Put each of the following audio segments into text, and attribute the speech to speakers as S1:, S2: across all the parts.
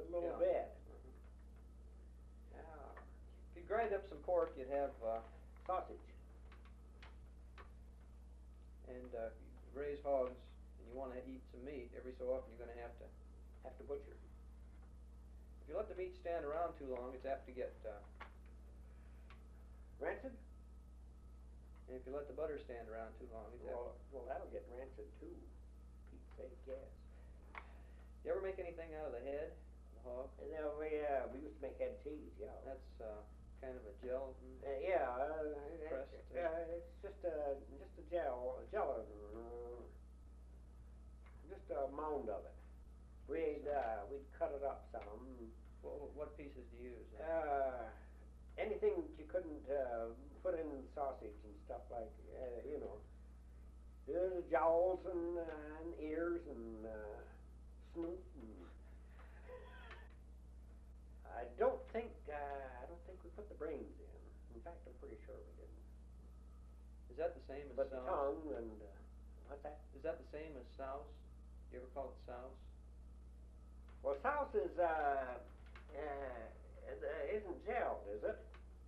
S1: little
S2: Yeah.
S1: bit.
S2: Mhm.
S1: Yeah.
S2: If you grind up some pork, you'd have
S1: Sausage.
S2: and if you raise hogs and you want to eat some meat, every so often you're going to
S1: Have to butcher.
S2: If you let the meat stand around too long, it's apt to get.
S1: Rancid?
S2: And if you let the butter stand around too long, it's apt.
S1: Well, that'll get rancid too. Pete's sake, yes.
S2: You ever make anything out of the head, the hog?
S1: And then we used to make head cheese. Yeah.
S2: That's kind of a gelatin. Pressed,
S1: it's just a gelatin, just a mound of it. We'd cut it up some.
S2: What pieces do you use?
S1: Anything that you couldn't put in sausage and stuff like, the jowls and ears and snoot. And I don't think we put the brains in. In fact, I'm pretty sure we didn't.
S2: Is that the same as
S1: But the
S2: souse?
S1: tongue and what's that?
S2: Is that the same as souse? You ever call it souse?
S1: Well, souse is isn't gelled, is it?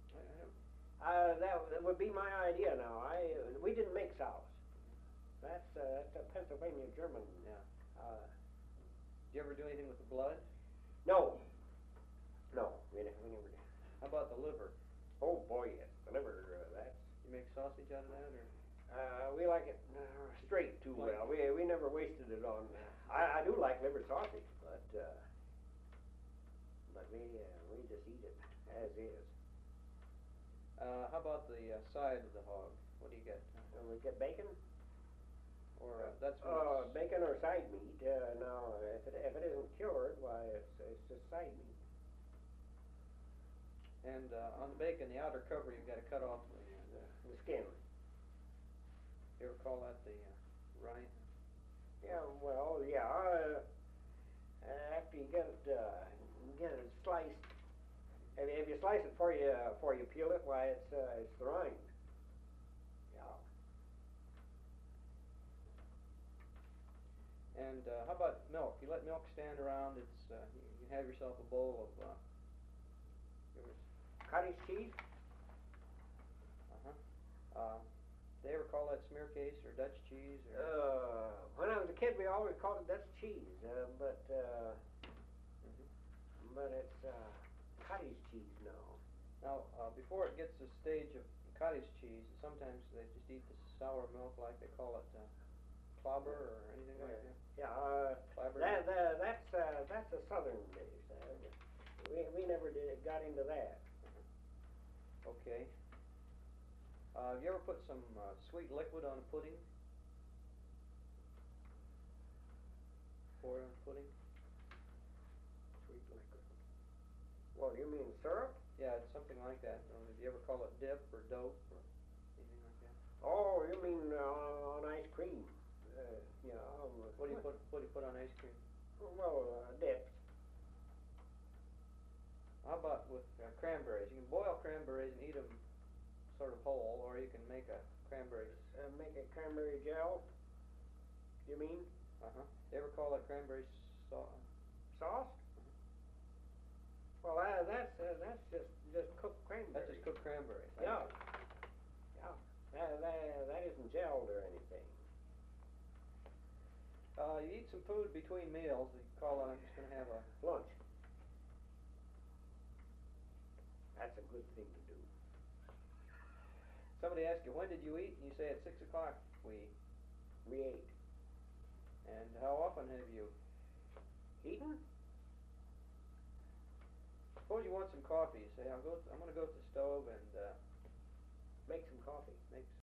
S1: That would be my idea now. We didn't make souse. That's a Pennsylvania German.
S2: Yeah.
S1: Uh,
S2: Do you ever do anything with the blood?
S1: no, we never did.
S2: How about the liver?
S1: Oh boy, yes, the liver. That's
S2: You make sausage out of that, or?
S1: we like it straight too
S2: Like-
S1: well. We never wasted it on. I do like liver sausage, but we just eat it as is.
S2: How about the side of the hog? What do you get?
S1: And we get bacon.
S2: Or that's when it's-
S1: Bacon or side meat. Now, if it isn't cured, why it's just side meat.
S2: And on the bacon, the outer cover, you've got to cut off
S1: The skin.
S2: You ever call that the rind?
S1: Yeah, well, yeah. After you get it sliced, if you slice it before you peel it, why it's the rind. Yeah.
S2: And how about milk? You let milk stand around. It's you have yourself a bowl of.
S1: Cottage cheese.
S2: They ever call that smear case or Dutch cheese? Or?
S1: When I was a kid, we always called it Dutch cheese, but it's cottage cheese now.
S2: Now, before it gets to the stage of cottage cheese, sometimes they just eat the sour milk, like they call it clobber or anything like that.
S1: Yeah,
S2: Clobber.
S1: that's a southern dish. We never got into that.
S2: Okay. Have you ever put some sweet liquid on a pudding? Pour it on pudding?
S1: Sweet liquid. What do you mean, syrup?
S2: Yeah, it's something like that. Do you ever call it dip or dope or anything like that?
S1: Oh, you mean on ice cream? Yeah.
S2: What do you put on ice cream?
S1: Well, dips.
S2: How about with cranberries? You can boil cranberries and eat them sort of whole, or you can make a cranberry.
S1: Make a cranberry gel. You mean
S2: You ever call that cranberry sauce?
S1: sauce? Well, that's just cooked cranberry.
S2: That's just cooked cranberry.
S1: Yeah. Yeah. That isn't gelled or anything.
S2: You eat some food between meals. You call it, I'm just going to have a
S1: Lunch. That's a good thing to do.
S2: Somebody asks you, when did you eat? And you say at 6 o'clock we eat.
S1: We ate.
S2: And how often have you?
S1: Eaten?
S2: Suppose you want some coffee. You say, I'm going to go to the stove and
S1: Make some coffee.
S2: make